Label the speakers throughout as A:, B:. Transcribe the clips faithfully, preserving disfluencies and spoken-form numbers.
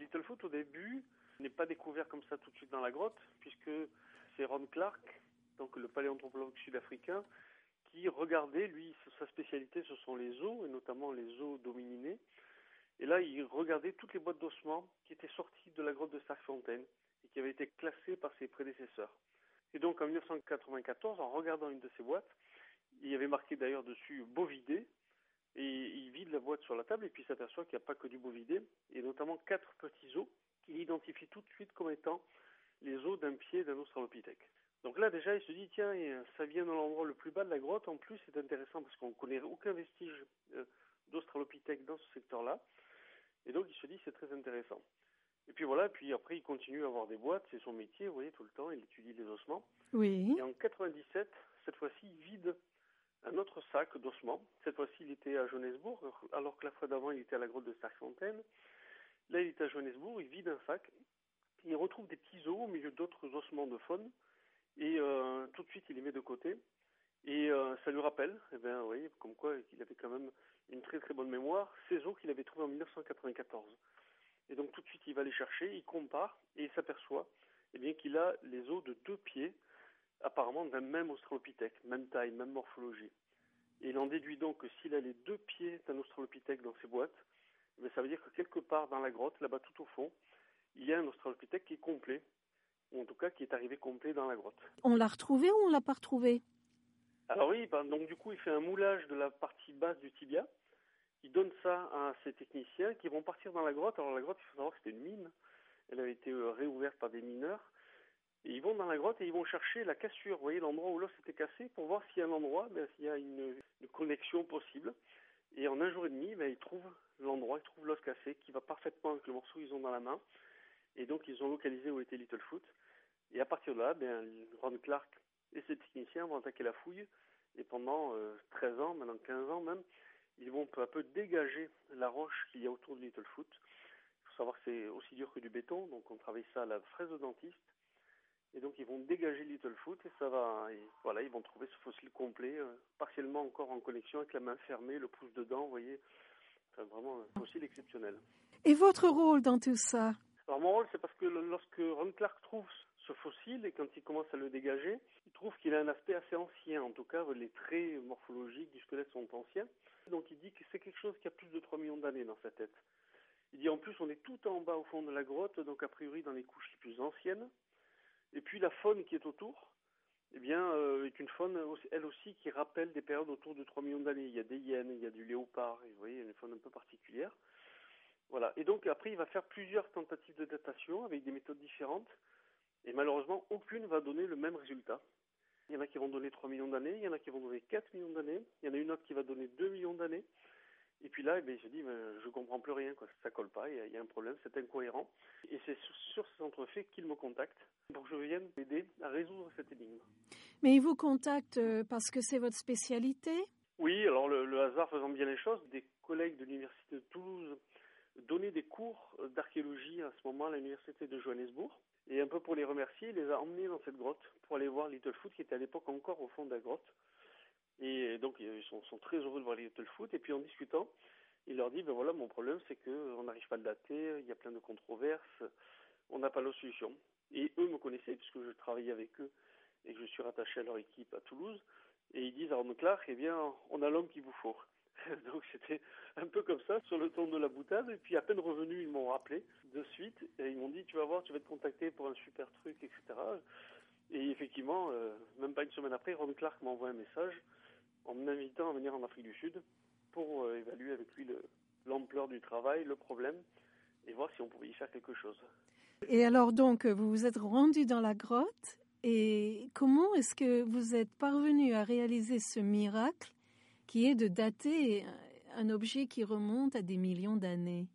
A: Littlefoot, au début, n'est pas découvert comme ça tout de suite dans la grotte, puisque c'est Ron Clark, donc le paléanthropologue sud-africain, qui regardait, lui, sa spécialité, ce sont les os, et notamment les os d'homininés. Et là, il regardait toutes les boîtes d'ossements qui étaient sorties de la grotte de Sterkfontein et qui avaient été classées par ses prédécesseurs. Et donc, en dix-neuf cent quatre-vingt-quatorze, en regardant une de ces boîtes, il y avait marqué d'ailleurs dessus « bovidé », et il vide la boîte sur la table et puis s'aperçoit qu'il n'y a pas que du bovidé, et notamment quatre petits os qu'il identifie tout de suite comme étant les os d'un pied d'un australopithèque. Donc là, déjà, il se dit, tiens, ça vient de l'endroit le plus bas de la grotte. En plus, c'est intéressant parce qu'on ne connaît aucun vestige euh, d'australopithèque dans ce secteur-là. Et donc, il se dit, c'est très intéressant. Et puis voilà, puis après, il continue à avoir des boîtes. C'est son métier, vous voyez, tout le temps. Il étudie les ossements.
B: Oui.
A: Et en quatre-vingt-dix-sept, cette fois-ci, il vide un autre sac d'ossements. Cette fois-ci, il était à Johannesburg, alors que la fois d'avant, il était à la grotte de Sterkfontein. Là, il est à Johannesburg, il vide un sac. Il retrouve des petits os au milieu d'autres ossements de faune. Et euh, tout de suite, il les met de côté. Et euh, ça lui rappelle, eh bien, oui, comme quoi il avait quand même une très très bonne mémoire, ces os qu'il avait trouvés en dix-neuf cent quatre-vingt-quatorze. Et donc tout de suite, il va les chercher, il compare, et il s'aperçoit eh bien, qu'il a les os de deux pieds, apparemment d'un même australopithèque, même taille, même morphologie. Et il en déduit donc que s'il a les deux pieds d'un australopithèque dans ses boîtes, eh bien, ça veut dire que quelque part dans la grotte, là-bas tout au fond, il y a un australopithèque qui est complet, ou en tout cas qui est arrivé complet dans la grotte.
B: On l'a retrouvé ou on l'a pas retrouvé?
A: Alors oui, ben, donc du coup, il fait un moulage de la partie basse du tibia. Il donne ça à ses techniciens qui vont partir dans la grotte. Alors la grotte, il faut savoir que c'était une mine. Elle avait été euh, réouverte par des mineurs. Et ils vont dans la grotte et ils vont chercher la cassure. Vous voyez, l'endroit où l'os était cassé pour voir s'il y a un endroit, ben, s'il y a une, une connexion possible. Et en un jour et demi, ben, ils trouvent l'endroit, ils trouvent l'os cassé qui va parfaitement avec le morceau qu'ils ont dans la main. Et donc, ils ont localisé où était Littlefoot. Et à partir de là, ben, Ron Clark et ses techniciens vont attaquer la fouille. Et pendant euh, treize ans, maintenant quinze ans même, ils vont peu à peu dégager la roche qu'il y a autour de Littlefoot. Il faut savoir que c'est aussi dur que du béton, donc on travaille ça à la fraise de dentiste. Et donc ils vont dégager Littlefoot et ça va, et voilà, ils vont trouver ce fossile complet, euh, partiellement encore en connexion avec la main fermée, le pouce dedans, vous voyez. Enfin, vraiment un fossile exceptionnel.
B: Et votre rôle dans tout ça?
A: Alors mon rôle, c'est parce que lorsque Ron Clark trouve ce fossile et quand il commence à le dégager, il trouve qu'il a un aspect assez ancien. En tout cas, les traits morphologiques du squelette sont anciens. Donc il dit que c'est quelque chose qui a plus de trois millions d'années dans sa tête. Il dit en plus, on est tout en bas au fond de la grotte, donc a priori dans les couches les plus anciennes. Et puis la faune qui est autour, eh bien, euh, est une faune, elle aussi, qui rappelle des périodes autour de trois millions d'années. Il y a des hyènes, il y a du léopard, et vous voyez, il y a une faune un peu particulière. Voilà. Et donc après, il va faire plusieurs tentatives de datation avec des méthodes différentes. Et malheureusement, aucune va donner le même résultat. Il y en a qui vont donner trois millions d'années, il y en a qui vont donner quatre millions d'années, il y en a une autre qui va donner deux millions d'années. Et puis là, eh bien, il se dit, ben, je comprends plus rien, quoi. Ça colle pas, il y, a, il y a un problème, c'est incohérent. Et c'est sur, sur ces entrefaits qu'il me contacte pour que je vienne l'aider à résoudre cette énigme.
B: Mais il vous contacte parce que c'est votre spécialité?
A: Oui, alors le, le hasard faisant bien les choses, des collègues de l'université de Toulouse donnaient des cours d'archéologie à ce moment à l'université de Johannesburg. Et un peu pour les remercier, il les a emmenés dans cette grotte pour aller voir Littlefoot, qui était à l'époque encore au fond de la grotte. Et donc, ils sont, sont très heureux de voir Littlefoot. Et puis, en discutant, il leur dit, ben voilà, mon problème, c'est qu'on n'arrive pas à le dater, il y a plein de controverses, on n'a pas la solution. Et eux me connaissaient, puisque je travaillais avec eux et que je suis rattaché à leur équipe à Toulouse. Et ils disent à Ron Clark, eh bien, on a l'homme qu'il vous faut. Donc c'était un peu comme ça, sur le ton de la boutade. Et puis à peine revenus, ils m'ont rappelé de suite. Et ils m'ont dit, tu vas voir, tu vas te contacter pour un super truc, et cetera. Et effectivement, euh, même pas une semaine après, Ron Clark m'a envoyé un message en m'invitant à venir en Afrique du Sud pour euh, évaluer avec lui le, l'ampleur du travail, le problème, et voir si on pouvait y faire quelque chose.
B: Et alors donc, vous vous êtes rendu dans la grotte, et comment est-ce que vous êtes parvenu à réaliser ce miracle qui est de dater un objet qui remonte à des millions d'années?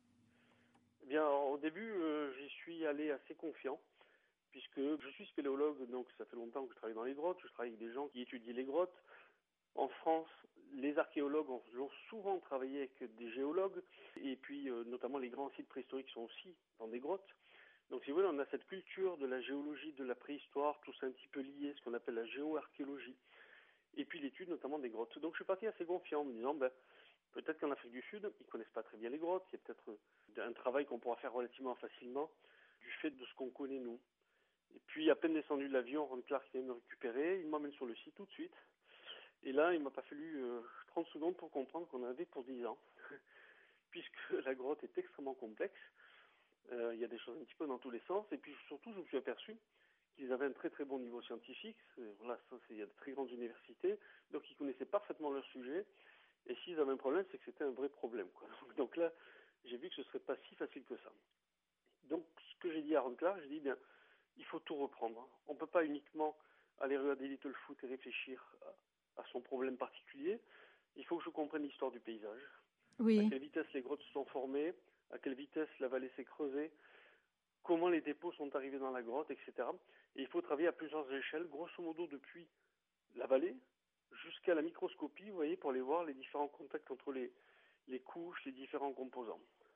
A: Eh bien, au début, euh, j'y suis allé assez confiant, puisque je suis spéléologue, donc ça fait longtemps que je travaille dans les grottes, je travaille avec des gens qui étudient les grottes. En France, les archéologues ont souvent travaillé avec des géologues, et puis euh, notamment les grands sites préhistoriques sont aussi dans des grottes. Donc si vous voulez, on a cette culture de la géologie, de la préhistoire, tout ça un petit peu lié, ce qu'on appelle la géoarchéologie, et puis l'étude notamment des grottes. Donc je suis parti assez confiant en me disant, ben, peut-être qu'en Afrique du Sud, ils connaissent pas très bien les grottes, il y a peut-être un travail qu'on pourra faire relativement facilement du fait de ce qu'on connaît nous. Et puis, à peine descendu de l'avion, Ron Clark vient me récupérer, il m'emmène sur le site tout de suite. Et là, il m'a pas fallu euh, trente secondes pour comprendre qu'on avait pour dix ans, puisque la grotte est extrêmement complexe. Euh, il y a des choses un petit peu dans tous les sens. Et puis surtout, je me suis aperçu qu'ils avaient un très très bon niveau scientifique. Voilà, ça, c'est, il y a de très grandes universités, donc ils connaissaient parfaitement leur sujet. Et s'ils avaient un problème, c'est que c'était un vrai problème, quoi. Donc là, j'ai vu que ce serait pas si facile que ça. Donc, ce que j'ai dit à Ron Clark, j'ai dit, bien, il faut tout reprendre. On ne peut pas uniquement aller regarder Littlefoot et réfléchir à, à son problème particulier. Il faut que je comprenne l'histoire du paysage.
B: Oui.
A: À quelle vitesse les grottes se sont formées, à quelle vitesse la vallée s'est creusée, comment les dépôts sont arrivés dans la grotte, et cetera. Et il faut travailler à plusieurs échelles, grosso modo depuis la vallée jusqu'à la microscopie, vous voyez, pour aller voir les différents contacts entre les, les couches, les différents composants.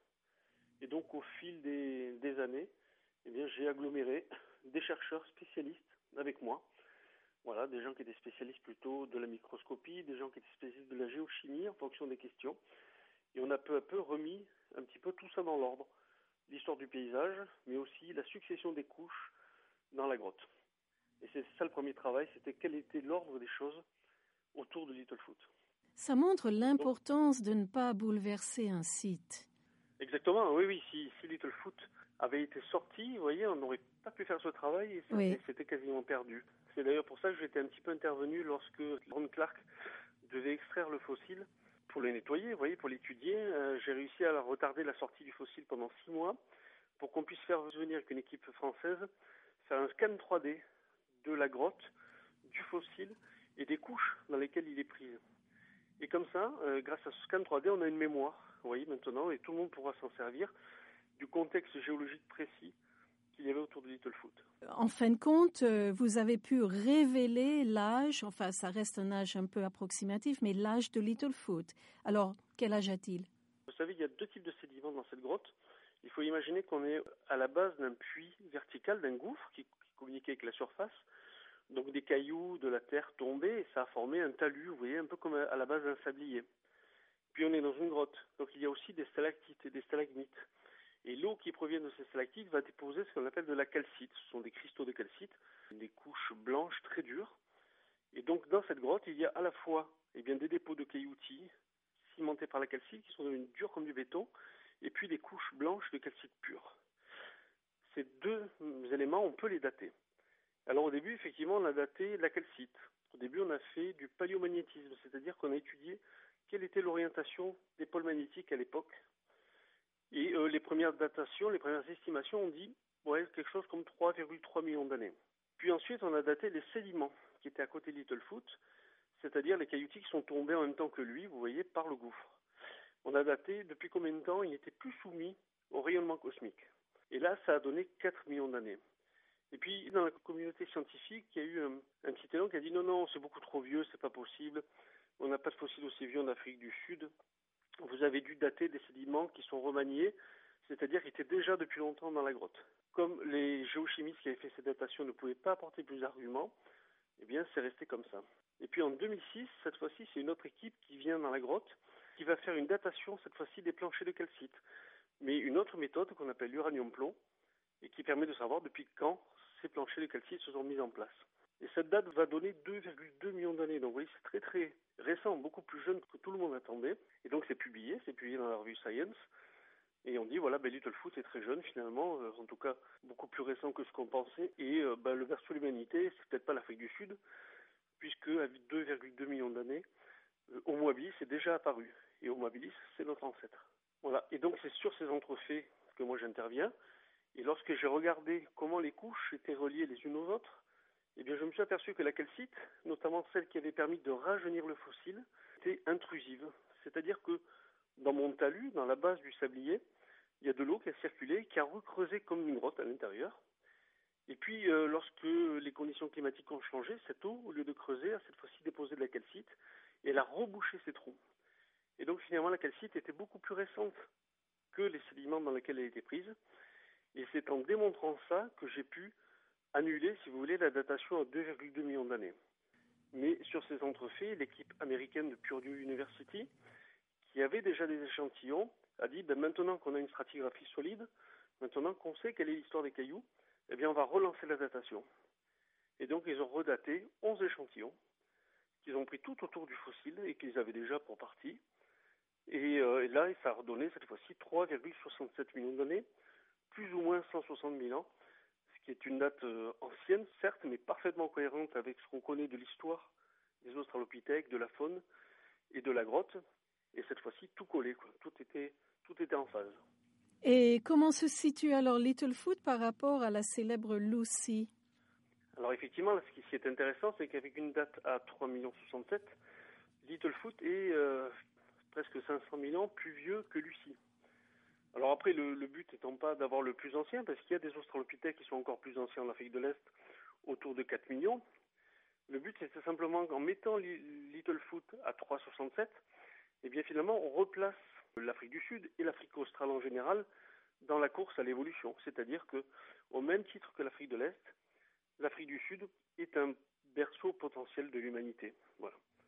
A: Et donc, au fil des, des années, eh bien, j'ai aggloméré des chercheurs spécialistes avec moi. Voilà, des gens qui étaient spécialistes plutôt de la microscopie, des gens qui étaient spécialistes de la géochimie en fonction des questions. Et on a peu à peu remis un petit peu tout ça dans l'ordre. L'histoire du paysage, mais aussi la succession des couches dans la grotte. Et c'est ça le premier travail, c'était quel était l'ordre des choses autour de Littlefoot.
B: Ça montre l'importance de ne pas bouleverser un site.
A: Exactement, oui, oui. Si, si Littlefoot avait été sorti, vous voyez, on n'aurait pas pu faire ce travail et c'était,
B: oui.
A: c'était quasiment perdu. C'est d'ailleurs pour ça que j'étais un petit peu intervenu lorsque Ron Clark devait extraire le fossile pour le nettoyer, vous voyez, pour l'étudier. Euh, j'ai réussi à retarder la sortie du fossile pendant six mois pour qu'on puisse faire venir avec une équipe française, faire un scan trois D de la grotte, du fossile et des couches dans lesquelles il est pris. Et comme ça, euh, grâce à ce scan trois D, on a une mémoire, vous voyez, maintenant, et tout le monde pourra s'en servir du contexte géologique précis qu'il y avait autour de Littlefoot.
B: En fin de compte, vous avez pu révéler l'âge, enfin ça reste un âge un peu approximatif, mais l'âge de Littlefoot. Alors, quel âge a-t-il ?
A: Vous savez, il y a deux types de sédiments dans cette grotte. Il faut imaginer qu'on est à la base d'un puits vertical, d'un gouffre qui, qui communiquait avec la surface. Donc des cailloux, de la terre tombée, et ça a formé un talus, vous voyez, un peu comme à la base d'un sablier. Puis on est dans une grotte, donc il y a aussi des stalactites et des stalagmites. Et l'eau qui provient de ces stalactites va déposer ce qu'on appelle de la calcite. Ce sont des cristaux de calcite, des couches blanches très dures. Et donc dans cette grotte, il y a à la fois eh bien, des dépôts de cailloutis cimentés par la calcite qui sont devenus durs comme du béton, et puis des couches blanches de calcite pure. Ces deux éléments, on peut les dater. Alors au début, effectivement, on a daté la calcite. Au début, on a fait du paléomagnétisme, c'est-à-dire qu'on a étudié quelle était l'orientation des pôles magnétiques à l'époque. Et euh, les premières datations, les premières estimations ont dit ouais, quelque chose comme trois virgule trois millions d'années. Puis ensuite, on a daté les sédiments qui étaient à côté de Littlefoot, c'est-à-dire les cailloutis qui sont tombés en même temps que lui, vous voyez, par le gouffre. On a daté depuis combien de temps il n'était plus soumis au rayonnement cosmique. Et là, ça a donné quatre millions d'années. Et puis, dans la communauté scientifique, il y a eu un, un petit élan qui a dit non, non, c'est beaucoup trop vieux, c'est pas possible. On n'a pas de fossiles aussi vieux en Afrique du Sud. Vous avez dû dater des sédiments qui sont remaniés, c'est-à-dire qui étaient déjà depuis longtemps dans la grotte. Comme les géochimistes qui avaient fait ces datations ne pouvaient pas apporter plus d'arguments, eh bien, c'est resté comme ça. Et puis en deux mille six, cette fois-ci, c'est une autre équipe qui vient dans la grotte, qui va faire une datation, cette fois-ci, des planchers de calcite. Mais une autre méthode qu'on appelle l'uranium-plomb, et qui permet de savoir depuis quand ces planchers de calcite se sont mis en place. Et cette date va donner deux virgule deux millions d'années. Donc vous voyez, c'est très très récent, beaucoup plus jeune que tout le monde attendait. Et donc c'est publié, c'est publié dans la revue Science. Et on dit, voilà, ben, Littlefoot est très jeune finalement, euh, en tout cas beaucoup plus récent que ce qu'on pensait. Et euh, ben, le berceau de l'humanité, c'est peut-être pas l'Afrique du Sud, puisque à deux virgule deux millions d'années, euh, Homo habilis est déjà apparu. Et Homo habilis, c'est notre ancêtre. Voilà. Et donc c'est sur ces entrefaits que moi j'interviens. Et lorsque j'ai regardé comment les couches étaient reliées les unes aux autres, eh bien, je me suis aperçu que la calcite, notamment celle qui avait permis de rajeunir le fossile, était intrusive. C'est-à-dire que dans mon talus, dans la base du sablier, il y a de l'eau qui a circulé, qui a recreusé comme une grotte à l'intérieur. Et puis, euh, lorsque les conditions climatiques ont changé, cette eau, au lieu de creuser, a cette fois-ci déposé de la calcite et elle a rebouché ces trous. Et donc, finalement, la calcite était beaucoup plus récente que les sédiments dans lesquels elle était prise. Et c'est en démontrant ça que j'ai pu annuler, si vous voulez, la datation à deux virgule deux millions d'années. Mais sur ces entrefaits, l'équipe américaine de Purdue University, qui avait déjà des échantillons, a dit ben, maintenant qu'on a une stratigraphie solide, maintenant qu'on sait quelle est l'histoire des cailloux, eh bien on va relancer la datation. Et donc ils ont redaté onze échantillons qu'ils ont pris tout autour du fossile et qu'ils avaient déjà pour partie. Et, euh, et là, ça a redonné cette fois-ci trois virgule soixante-sept millions d'années, plus ou moins cent soixante mille ans, ce qui est une date euh, ancienne, certes, mais parfaitement cohérente avec ce qu'on connaît de l'histoire des australopithèques, de la faune et de la grotte. Et cette fois-ci, tout collé, quoi. Tout était, tout était en phase.
B: Et comment se situe alors Littlefoot par rapport à la célèbre Lucy?
A: Alors effectivement, là, ce qui est intéressant, c'est qu'avec une date à trois virgule soixante-sept millions, Littlefoot est euh, presque cinq cent mille ans plus vieux que Lucy. Alors après, le, le but étant pas d'avoir le plus ancien, parce qu'il y a des australopithèques qui sont encore plus anciens en Afrique de l'Est, autour de quatre millions. Le but, c'est simplement qu'en mettant Littlefoot à trois virgule soixante-sept, eh bien finalement, on replace l'Afrique du Sud et l'Afrique australe en général dans la course à l'évolution. C'est-à-dire que, au même titre que l'Afrique de l'Est, l'Afrique du Sud est un berceau potentiel de l'humanité. Voilà.